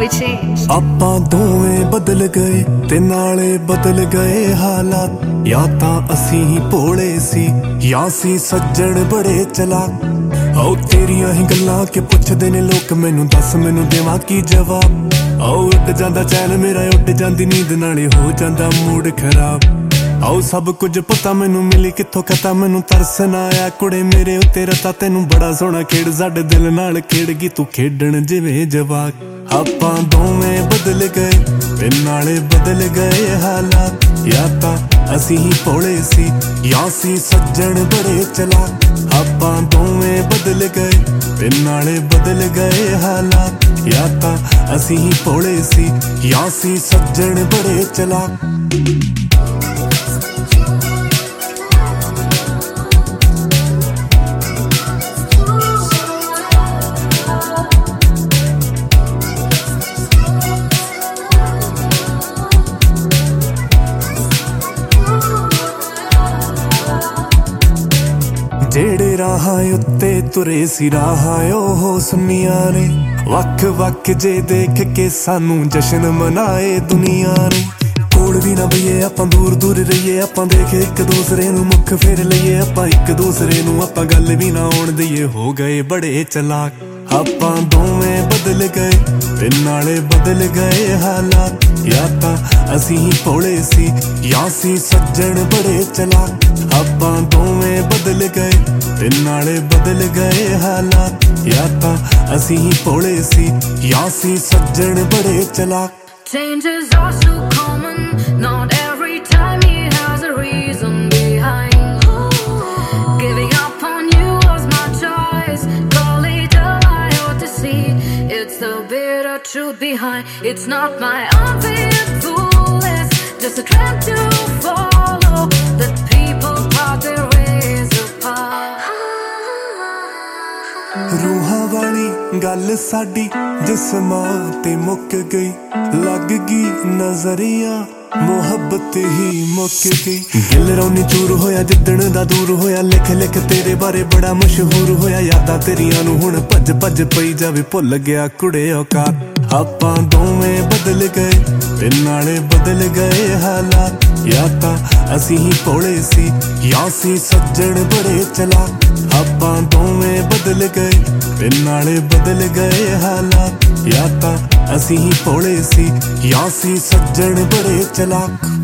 we changed. ਆਪਾਂ ਦੋਵੇਂ ਬਦਲ ਗਏ ਤੇ ਨਾਲੇ ਬਦਲ ਗਏ ਹਾਲਾਤ। ਜਾਂ ਤਾਂ ਅਸੀਂ ਹੀ ਭੋਲੇ ਸੀ ਜਾਂ ਸੀ ਸੱਜਣ ਬੜੇ ਚਲਾਕ। ਆਓ ਤੇਰੀਆਂ ਹੀ ਗੱਲਾਂ ਕਿ ਪੁੱਛਦੇ ਨੇ ਲੋਕ, ਮੈਨੂੰ ਦੱਸ ਮੈਨੂੰ ਦੇਵਾਂ ਕੀ ਜਵਾਬ। ਆਓ ਉੱਡ ਜਾਂਦਾ ਚੈਨ ਮੇਰਾ, ਉੱਡ ਜਾਂਦੀ ਨੀਂਦ, ਨਾਲੇ ਹੋ ਜਾਂਦਾ ਮੂਡ ਖਰਾਬ। ਆਓ ਸਭ ਕੁਝ ਪਤਾ ਮੈਨੂੰ, ਮਿਲੀ ਕਿੱਥੋਂ ਕਤਾ ਮੈਨੂੰ ਤਰਸ ਨਾ ਆਇਆ ਕੁੜੇ ਮੇਰੇ ਉੱਤੇ ਰਤਾ। ਤੈਨੂੰ ਬੜਾ ਸੋਹਣਾ ਖੇਡ ਸਾਡੇ ਦਿਲ ਨਾਲ ਖੇਡ ਗਈ ਤੂੰ, ਖੇਡਣ ਜਿਵੇਂ ਜਵਾਕ। ਆਪਾਂ ਦੋਵੇਂ ਬਦਲ ਗਏ ਤੇ ਨਾਲੇ ਬਦਲ ਗਏ ਹਾਲਾਤ। ਜਾਂ ਤਾਂ ਅਸੀਂ ਹੀ ਭੋਲੇ ਸੀ ਜਾਂ ਸੀ ਸੱਜਣ ਬੜੇ ਚਲਾਕ। ਆਪਾਂ ਦੋਵੇਂ ਬਦਲ ਗਏ ਤੇ ਨਾਲੇ ਬਦਲ ਗਏ ਹਾਲਾਤ। ਜਾਂ ਤਾਂ ਅਸੀਂ ਹੀ ਭੋਲੇ ਸੀ ਜਾਂ ਸੀ ਸੱਜਣ ਬੜੇ ਚਲਾਕ। ਜਿਹੜੇ ਰਾਹਾਂ ਉੱਤੇ ਤੁਰੇ ਸੀ ਰਾਹਾਂ ਉਹ ਸੁਨੀਆਂ ਨੇ, ਵੱਖ ਵੱਖ ਜੇ ਦੇਖ ਕੇ ਸਾਨੂੰ ਜਸ਼ਨ ਮਨਾਏ ਦੁਨੀਆ ਨੇ। ਕੋਲ ਵੀ ਨਾ ਬਈਏ ਆਪਾਂ ਦੂਰ ਦੂਰ ਰਹੀਏ, ਆਪਾਂ ਦੇਖ ਇੱਕ ਦੂਸਰੇ ਨੂੰ ਮੁੱਖ ਫੇਰ ਲਈਏ। ਆਪਾਂ ਇੱਕ ਦੂਸਰੇ ਨੂੰ ਆਪਾਂ ਗੱਲ ਵੀ ਨਾ ਆਉਣ ਦਈਏ, ਹੋ ਗਏ ਬੜੇ ਚਲਾਕ। ਆਪਾਂ ਦੋਵੇਂ ਬਦਲ ਗਏ ਤੇ ਨਾਲੇ ਬਦਲ ਗਏ ਹਾਲਾਤ। ਜਾਂ ਤਾਂ ਅਸੀਂ ਹੀ ਭੋਲੇ ਸੀ ਜਾਂ ਸੀ ਸੱਜਣ ਬੜੇ ਚਲਾਕ। ਆਪਾਂ ਦੋਵੇਂ ਬਦਲ ਗਏ ਤੇ ਨਾਲੇ ਬਦਲ ਗਏ ਹਾਲਾਤ। ਜਾਂ ਤਾਂ ਅਸੀਂ ਹੀ ਭੋਲੇ ਸੀ ਜਾਂ ਸੀ ਸੱਜਣ ਬੜੇ ਚਲਾਕ। Change is also common, not every time he has a reason behind. Giving up on you was my choice, call it a lie or deceit. It's the bitter truth behind, it's not my unfit fool, it's just a trend to follow, that people part their ways apart. ਰੂਹਾਂ ਵਾਲੀ ਗੱਲ ਸਾਡੀ ਜਿਸਮਾਂ ਤੇ ਮੁੱਕ ਗਈ, ਲੱਗ ਗਈ ਨਜ਼ਰੀਆ ਮੁਹੱਬਤ ਹੀ ਮੁੱਕ ਗਈ। ਦਿਲ ਰੌਨੀ ਚੂਰ ਹੋਇਆ ਜਿੱਦਣ ਦਾ ਦੂਰ ਹੋਇਆ, ਲਿਖ ਲਿਖ ਤੇਰੇ ਬਾਰੇ ਬੜਾ ਮਸ਼ਹੂਰ ਹੋਇਆ। ਯਾਦਾਂ ਤੇਰੀਆਂ ਨੂੰ ਹੁਣ ਭੱਜ ਭੱਜ ਪਈ ਜਾਵੇ, ਭੁੱਲ ਗਿਆ ਕੁੜੇ ਔਕਾਤ। ਆਪਾਂ ਦੋਵੇਂ ਬਦਲ ਗਏ ਤੇ ਨਾਲੇ ਬਦਲ ਗਏ ਹਾਲਾਤ। ਜਾਂ ਤਾਂ ਅਸੀਂ ਹੀ ਭੋਲੇ ਸੀ ਜਾਂ ਸੀ ਸੱਜਣ ਬੜੇ ਚਲਾਕ। ਆਪਾਂ ਦੋਵੇਂ ਬਦਲ ਗਏ ਤੇ ਨਾਲੇ ਬਦਲ ਗਏ ਹਾਲਾਤ। ਜਾਂ ਤਾਂ ਅਸੀਂ ਹੀ ਭੋਲੇ ਸੀ ਜਾਂ ਸੀ ਸੱਜਣ ਬੜੇ ਚਲਾਕ।